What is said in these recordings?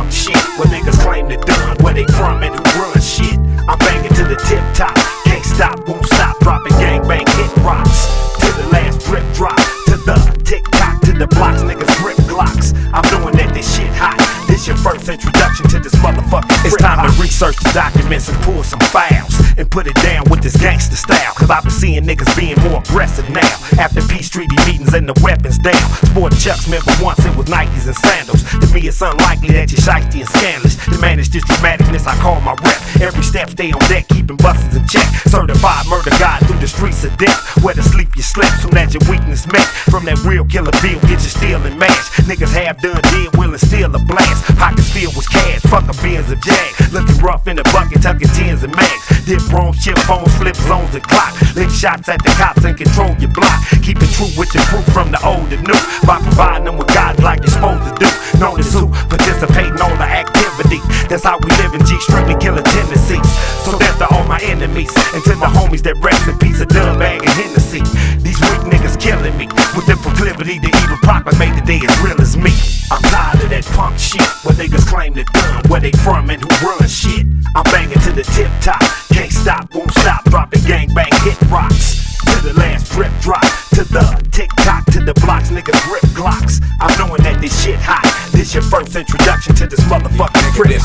punk shit where niggas claim they done, where they from and who run shit. I'm banging to the tip top, can't stop, won't stop, dropping gangbang hit rocks to the last drip drop, to the tick tock, to the blocks, niggas grip Glocks. I'm doing that, this shit hot. This your first introduction to this motherfucker. It's time to research the documents and pull some files and put it down with this gangster style. Cause I've been seeing niggas being more aggressive now. After peace treaty meetings and the weapons down. Sport Chucks, remember once it was Nikes and sandals. To me it's unlikely that you're shiesty and scandalous. To manage this dramaticness I call my rep. Every step stay on deck, keeping busters in check. Certified murder god through the streets of death. Where to sleep you slept, soon as your weakness met. From that real killer deal, get you stealing mash. Niggas have done deal, willing steal a blast. Pockets filled with cash, fuck a Benz of Jag. Looking rough in the bucket, tucking tens and mags. Dip roams, chip phones, flip zones and clock. Lick shots at the cops and control your block. Keep it true with your crew from the old to new. By providing them with God like you're supposed to do. Known as who participate in all the activity. That's how we live in G, strictly killing tendencies. So death to all my enemies, and to the homies that rest in peace of Dub Bag and Hennessy. These weak niggas killing me with the proclivity to even proclamate the day as real as me. I'm tired of that punk shit where niggas claim they done, where they from and who run shit. I'm banging to the tip top, can't stop, won't stop, dropping gangbang hit rocks. To the last drip drop, to the tick tock, to the blocks, niggas grip Glocks. I'm knowing that this shit hot. This your first introduction to this motherfucking crib.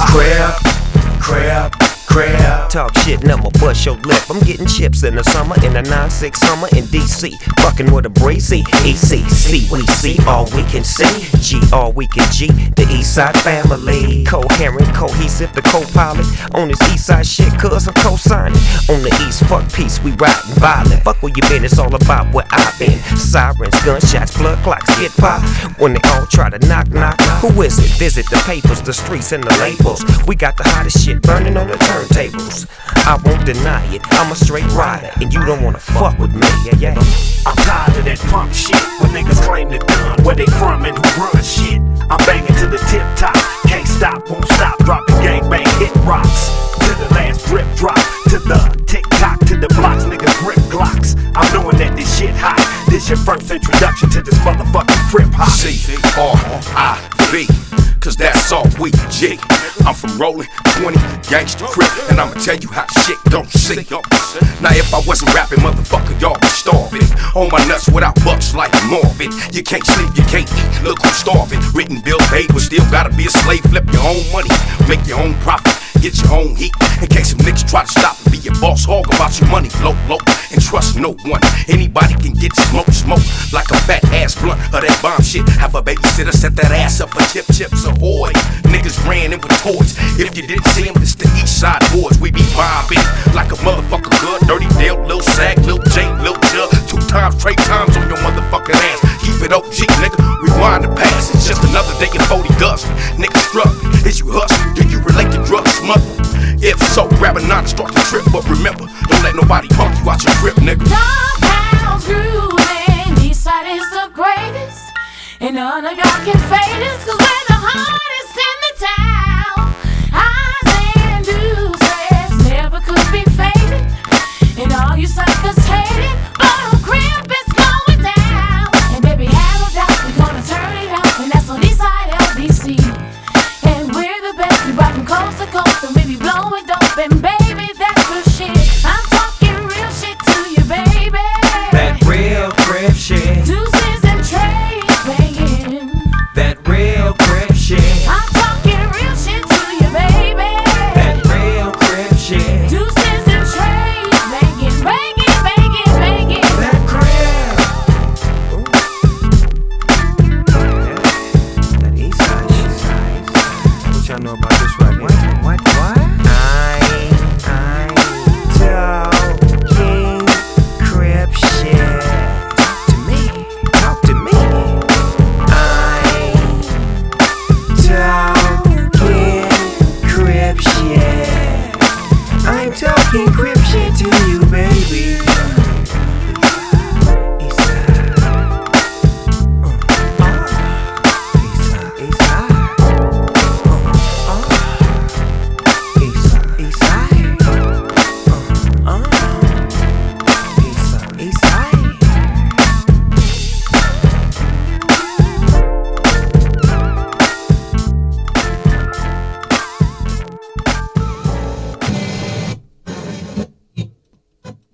Crab. Talk shit and I'ma bust your lip. I'm getting chips in the summer, in the 9-6 summer in DC. Fucking with a breezy. ECC, we see all we can see. G, all we can G. The Eastside family. Coherent, cohesive, the co-pilot. On this Eastside shit, cuz I'm co-signing. On the East, fuck peace, we riding violent. Fuck where you been, it's all about where I've been. Sirens, gunshots, blood clocks get pop. When they all try to knock. Who is it? Visit the papers, the streets, and the labels. We got the hottest shit burning on the turntables. I won't deny it, I'm a straight rider, and you don't wanna fuck with me, yeah. I'm tired of that punk shit where niggas claim they done, where they from and who run shit. I'm banging to the tip top, can't stop, won't stop, dropping gangbang hit rocks. To the last drip drop, to the tick tock, to the blocks, niggas grip Glocks. I'm knowing that this shit hot. This your first introduction to this motherfucking crip hop. C-R-I-B, cause that's all we G. I'm from Rollin' 20, gangsta crip, and I'ma tell you how shit don't see. Now if I wasn't rapping, motherfucker, y'all be starving. On my nuts without bucks like Marvin. You can't sleep, you can't eat, look who's starving. Written bill paid, but still gotta be a slave. Flip your own money, make your own profit, get your own heat. In case some niggas try to stop and be your boss hog about your money, low, and trust no one. Anybody can get smoke like a fat ass blunt of that bomb shit. Have a babysitter set that ass up for chips ahoy. Niggas ran in with toys. If you didn't see them, it's the East Side boys. We be mobbing like a motherfucker good. Dirty Dale, Lil Sag, Lil J, Lil Jug. 2 times, 3 times on your motherfucking ass. Keep it OG, nigga. Rewind the past. It's just another day in 40 dust. Niggas struggling. Is you hustling? Do you relate to drug smuggling? If so, grab a knot and start the trip. But remember, don't let nobody punk you out your grip, nigga. Doghouse grooving, Eastside is the greatest, and none of y'all can fade us, cause we're the hardest in the town. Eyes and deuces never could be faded, and all you suckers hate it, but on crib it's going down. And baby, have a doubt,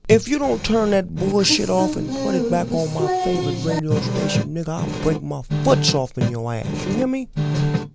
If you don't turn that bullshit off and put it back on my favorite radio station, nigga, I'll break my foots off in your ass. You hear me?